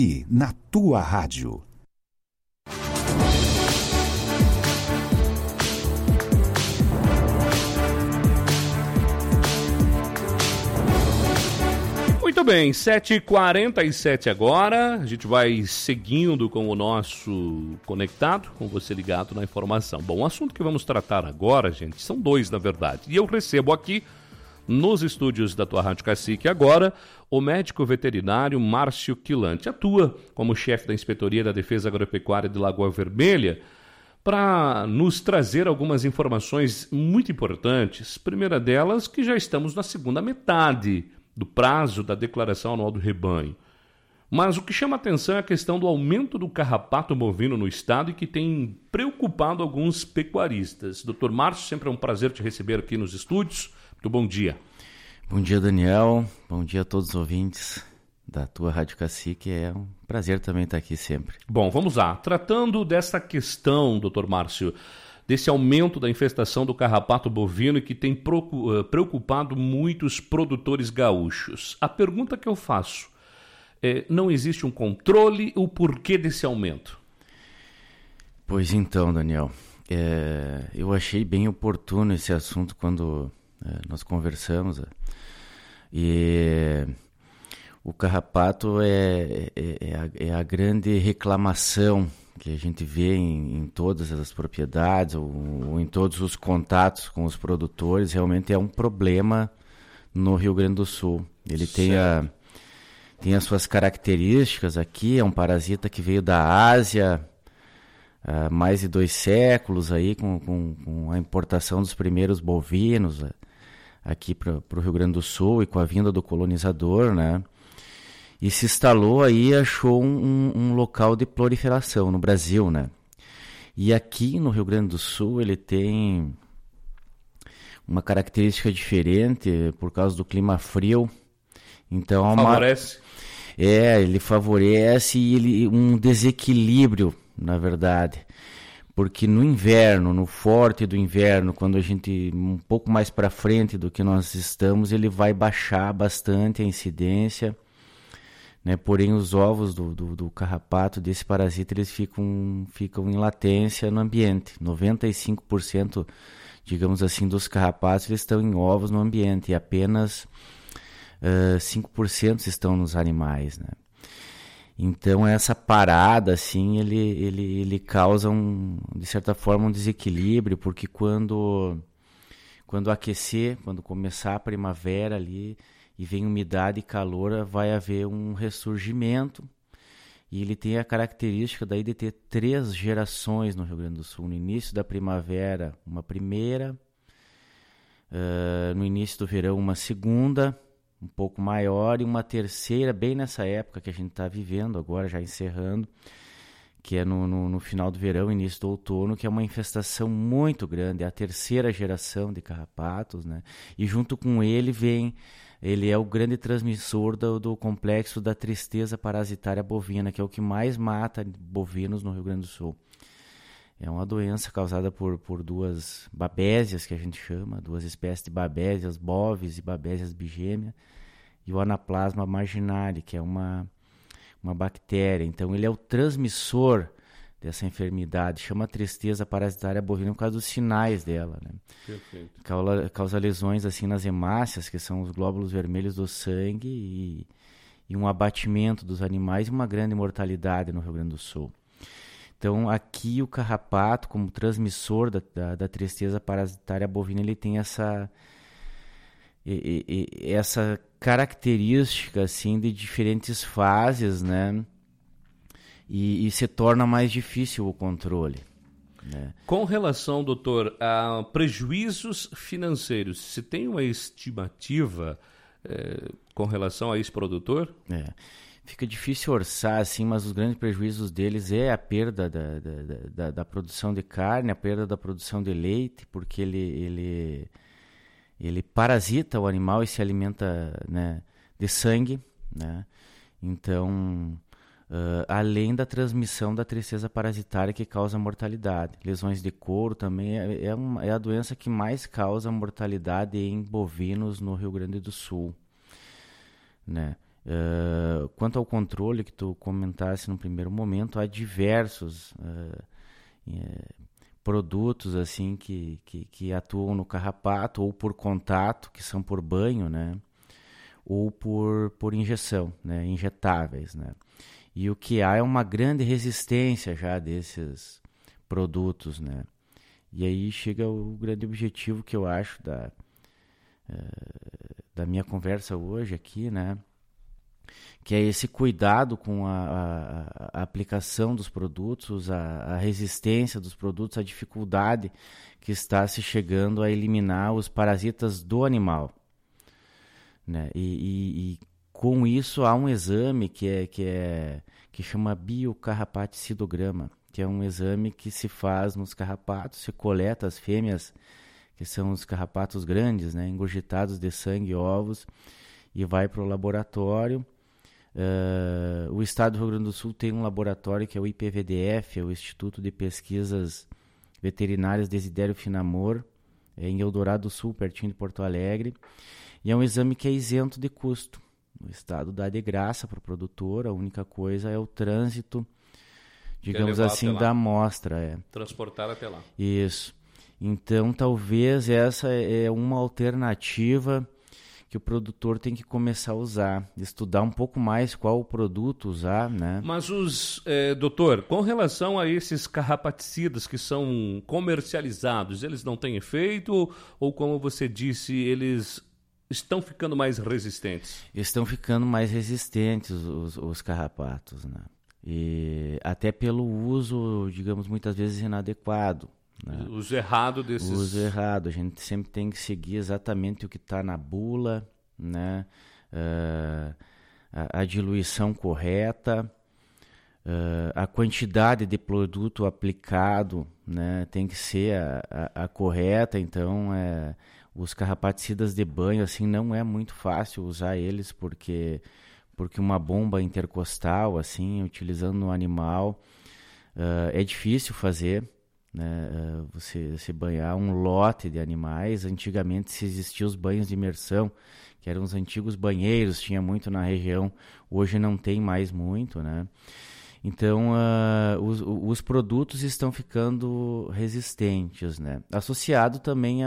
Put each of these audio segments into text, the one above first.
E na tua rádio. Muito bem, 7h47 agora, a gente vai seguindo com o nosso conectado, com você ligado na informação. Bom, o assunto que vamos tratar agora, gente, são dois na verdade, e eu recebo aqui nos estúdios da tua Rádio Cacique agora o médico veterinário Márcio Quilante, atua como chefe da Inspetoria da Defesa Agropecuária de Lagoa Vermelha, para nos trazer algumas informações muito importantes. Primeira delas, que já estamos na segunda metade do prazo da declaração anual do rebanho. Mas o que chama atenção é a questão do aumento do carrapato bovino no estado e que tem preocupado alguns pecuaristas. Doutor Márcio, sempre é um prazer te receber aqui nos estúdios. Muito bom dia. Bom dia, Daniel. Bom dia a todos os ouvintes da tua Rádio Cacique. É um prazer também estar aqui sempre. Bom, vamos lá. Tratando dessa questão, doutor Márcio, desse aumento da infestação do carrapato bovino que tem preocupado muitos produtores gaúchos. A pergunta que eu faço é, não existe um controle? O porquê desse aumento? Pois então, Daniel, eu achei bem oportuno esse assunto quando nós conversamos. E o carrapato é a grande reclamação que a gente vê em todas as propriedades ou em todos os contatos com os produtores. Realmente é um problema no Rio Grande do Sul. Ele tem as suas características aqui, é um parasita que veio da Ásia há mais de 2 séculos, aí, com a importação dos primeiros bovinos aqui para o Rio Grande do Sul e com a vinda do colonizador, né? E se instalou aí, achou um local de proliferação no Brasil, né? E aqui no Rio Grande do Sul ele tem uma característica diferente por causa do clima frio. Então favorece? Ele favorece e um desequilíbrio, na verdade. Porque no inverno, no forte do inverno, quando a gente um pouco mais para frente do que nós estamos, ele vai baixar bastante a incidência. Né? Porém, os ovos do carrapato, desse parasita, eles ficam em latência no ambiente. 95%, digamos assim, dos carrapatos eles estão em ovos no ambiente e apenas 5% estão nos animais. Né? Então, essa parada, assim, ele causa, de certa forma, um desequilíbrio, porque quando aquecer, quando começar a primavera ali, e vem umidade e calor, vai haver um ressurgimento. E ele tem a característica daí de ter 3 gerações no Rio Grande do Sul. No início da primavera, uma primeira. No início do verão, uma segunda, um pouco maior. E uma terceira, bem nessa época que a gente está vivendo agora, já encerrando, que é no final do verão, início do outono, que é uma infestação muito grande. É a terceira geração de carrapatos, né? E junto com ele ele é o grande transmissor do complexo da tristeza parasitária bovina, que é o que mais mata bovinos no Rio Grande do Sul. É uma doença causada por 2 babésias, que a gente chama, 2 espécies de babésias, bovis e babésias bigêmea, e o Anaplasma marginale, que é uma bactéria. Então ele é o transmissor dessa enfermidade, chama tristeza parasitária bovina por causa dos sinais dela, né? Perfeito. Causa lesões assim nas hemácias, que são os glóbulos vermelhos do sangue, e um abatimento dos animais e uma grande mortalidade no Rio Grande do Sul. Então aqui o carrapato, como transmissor da tristeza parasitária bovina, ele tem essa característica assim de diferentes fases, né? E se torna mais difícil o controle. Né? Com relação, doutor, a prejuízos financeiros, se tem uma estimativa com relação a esse produtor? Fica difícil orçar, assim, mas os grandes prejuízos deles é a perda da produção de carne, a perda da produção de leite, porque ele parasita o animal e se alimenta, né, de sangue, né? Então, além da transmissão da tristeza parasitária que causa mortalidade. Lesões de couro também é a doença que mais causa mortalidade em bovinos no Rio Grande do Sul, né? Quanto ao controle que tu comentasse no primeiro momento, há diversos produtos assim que atuam no carrapato, ou por contato, que são por banho, né? Ou por injeção, né? Injetáveis, né? E o que há é uma grande resistência já desses produtos, né? E aí chega o grande objetivo que eu acho da minha conversa hoje aqui, né? Que é esse cuidado com a aplicação dos produtos, a resistência dos produtos, a dificuldade que está se chegando a eliminar os parasitas do animal, né? E com isso há um exame que chama biocarrapaticidograma, que é um exame que se faz nos carrapatos, se coleta as fêmeas, que são os carrapatos grandes, né, engurgitados de sangue e ovos, e vai para o laboratório. O estado do Rio Grande do Sul tem um laboratório que é o IPVDF, é o Instituto de Pesquisas Veterinárias Desidério Finamor, em Eldorado do Sul, pertinho de Porto Alegre, e é um exame que é isento de custo. O estado dá de graça para o produtor, a única coisa é o trânsito, digamos assim, da amostra. Transportar até lá. Isso. Então, talvez essa é uma alternativa que o produtor tem que começar a usar, estudar um pouco mais qual o produto usar, né? Mas doutor, com relação a esses carrapaticidas que são comercializados, eles não têm efeito ou, como você disse, eles estão ficando mais resistentes? Estão ficando mais resistentes os carrapatos, né? E até pelo uso, digamos, muitas vezes inadequado, né? O uso errado desses... O uso errado. A gente sempre tem que seguir exatamente o que está na bula, né? A diluição correta, a quantidade de produto aplicado, né? Tem que ser a correta. Então, os carrapaticidas de banho, assim, não é muito fácil usar eles, porque uma bomba intercostal, assim, utilizando no animal, é difícil fazer, né? Você banhar um lote de animais. Antigamente se existiam os banhos de imersão, que eram os antigos banheiros, tinha muito na região, hoje não tem mais muito, né? Então, os produtos estão ficando resistentes, né? Associado também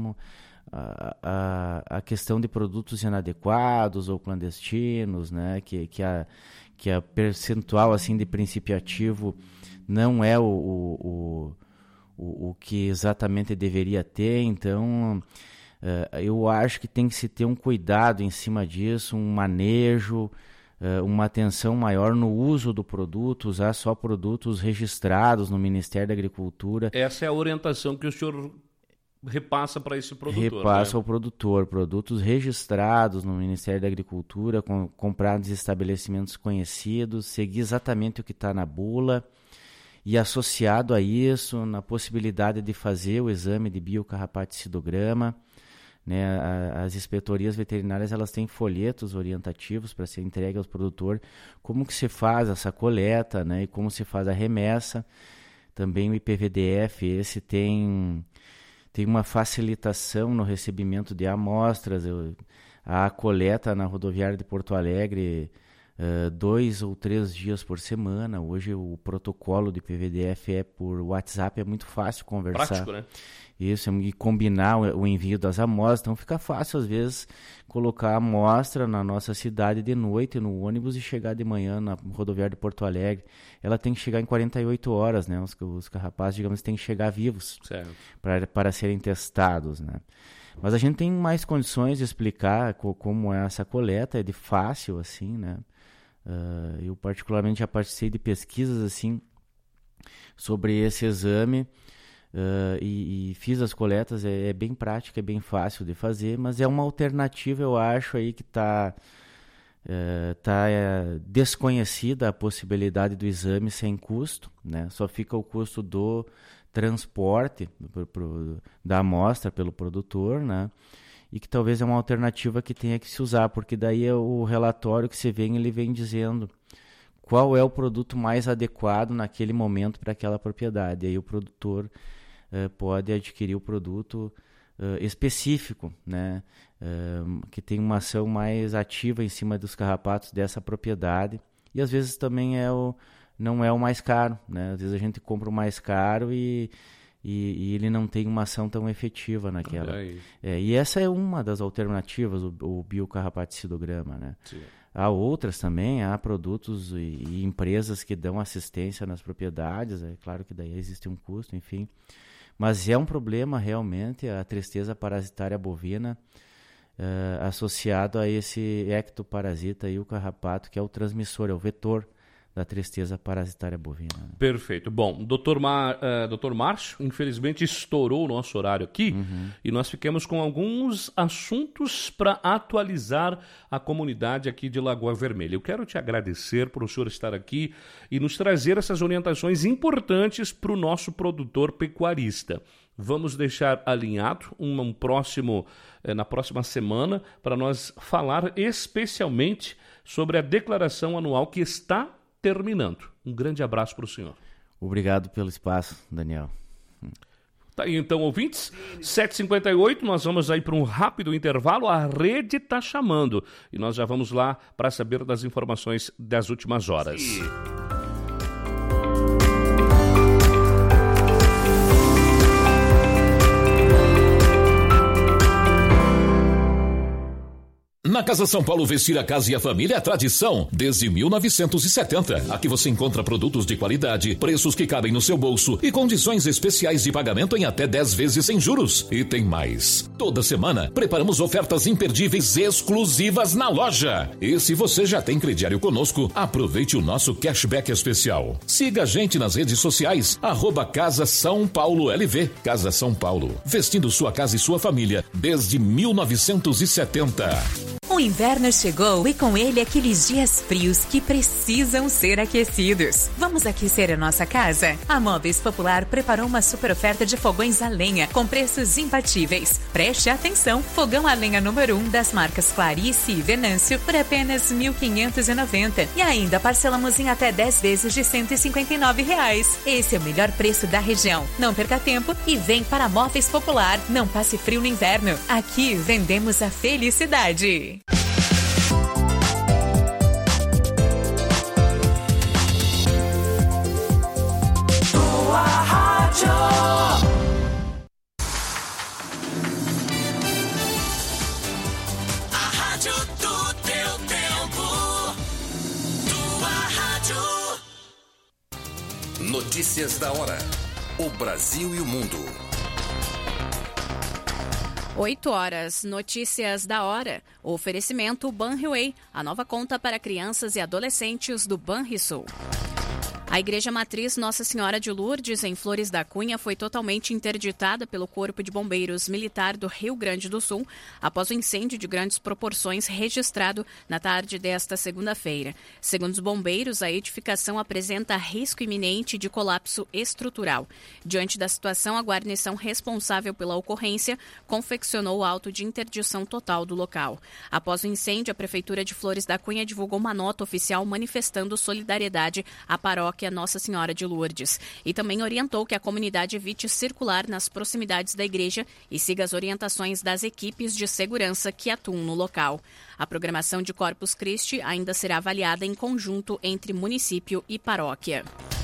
a questão de produtos inadequados ou clandestinos, né? Que a percentual assim de princípio ativo não é o que exatamente deveria ter. Então, eu acho que tem que se ter um cuidado em cima disso, um manejo, uma atenção maior no uso do produto, usar só produtos registrados no Ministério da Agricultura. Essa é a orientação que o senhor repassa para esse produtor. Repassa né? ao produtor, produtos registrados no Ministério da Agricultura, comprados em estabelecimentos conhecidos, seguir exatamente o que está na bula, e associado a isso, na possibilidade de fazer o exame de biocarrapaticidograma, né? As inspetorias veterinárias, elas têm folhetos orientativos para ser entregue ao produtor, como que se faz essa coleta, né? E como se faz a remessa. Também o IPVDF, esse tem uma facilitação no recebimento de amostras. A coleta na rodoviária de Porto Alegre, 2 ou 3 dias por semana. Hoje o protocolo de IPVDF é por WhatsApp, é muito fácil conversar. Prático, né? Isso, e combinar o envio das amostras. Então fica fácil, às vezes, colocar a amostra na nossa cidade de noite no ônibus e chegar de manhã na rodoviária de Porto Alegre. Ela tem que chegar em 48 horas, né? Os carrapatos, digamos, têm que chegar vivos para serem testados, né? Mas a gente tem mais condições de explicar como é essa coleta, é de fácil, assim, né? Eu particularmente já participei de pesquisas, assim, sobre esse exame, e fiz as coletas. É bem prático, é bem fácil de fazer, mas é uma alternativa, eu acho, aí que está desconhecida a possibilidade do exame sem custo, né? Só fica o custo do transporte da amostra pelo produtor, né? E que talvez é uma alternativa que tenha que se usar, porque daí o relatório que você vê, ele vem dizendo qual é o produto mais adequado naquele momento para aquela propriedade. Aí o produtor pode adquirir o produto específico, né? Que tem uma ação mais ativa em cima dos carrapatos dessa propriedade. E às vezes também não é o mais caro, né? Às vezes a gente compra o mais caro e ele não tem uma ação tão efetiva naquela. E essa é uma das alternativas, o biocarrapaticilograma, né? Sim. Há outras também, há produtos e empresas que dão assistência nas propriedades, é claro que daí existe um custo, enfim. Mas é um problema realmente a tristeza parasitária bovina associado a esse ectoparasita e o carrapato, que é o transmissor, é o vetor da tristeza parasitária bovina. Perfeito. Bom, Dr. Márcio, infelizmente estourou o nosso horário aqui e nós ficamos com alguns assuntos para atualizar a comunidade aqui de Lagoa Vermelha. Eu quero te agradecer por o senhor estar aqui e nos trazer essas orientações importantes para o nosso produtor pecuarista. Vamos deixar alinhado na próxima semana para nós falar especialmente sobre a declaração anual que está terminando. Um grande abraço para o senhor. Obrigado pelo espaço, Daniel. Tá aí então, ouvintes, 7h58, nós vamos aí para um rápido intervalo, a rede está chamando e nós já vamos lá para saber das informações das últimas horas. Na Casa São Paulo, vestir a casa e a família é tradição desde 1970. Aqui você encontra produtos de qualidade, preços que cabem no seu bolso e condições especiais de pagamento em até 10 vezes sem juros. E tem mais. Toda semana, preparamos ofertas imperdíveis exclusivas na loja. E se você já tem crediário conosco, aproveite o nosso cashback especial. Siga a gente nas redes sociais, @Casa São Paulo LV. Casa São Paulo, vestindo sua casa e sua família desde 1970. O inverno chegou e com ele aqueles dias frios que precisam ser aquecidos. Vamos aquecer a nossa casa? A Móveis Popular preparou uma super oferta de fogões a lenha com preços imbatíveis. Preste atenção, fogão a lenha número 1 das marcas Clarice e Venâncio por apenas R$ 1.590. E ainda parcelamos em até 10 vezes de R$ 159. Esse é o melhor preço da região. Não perca tempo e vem para a Móveis Popular. Não passe frio no inverno. Aqui vendemos a felicidade. Tua rádio. A rádio do teu tempo. Tua rádio. Notícias da hora. O Brasil e o mundo. 8h, notícias da hora. Oferecimento Banriway, a nova conta para crianças e adolescentes do Banrisul. A Igreja Matriz Nossa Senhora de Lourdes, em Flores da Cunha, foi totalmente interditada pelo Corpo de Bombeiros Militar do Rio Grande do Sul após o incêndio de grandes proporções registrado na tarde desta segunda-feira. Segundo os bombeiros, a edificação apresenta risco iminente de colapso estrutural. Diante da situação, a guarnição responsável pela ocorrência confeccionou o auto de interdição total do local. Após o incêndio, a Prefeitura de Flores da Cunha divulgou uma nota oficial manifestando solidariedade à paróquia Nossa Senhora de Lourdes e também orientou que a comunidade evite circular nas proximidades da igreja e siga as orientações das equipes de segurança que atuam no local. A programação de Corpus Christi ainda será avaliada em conjunto entre município e paróquia.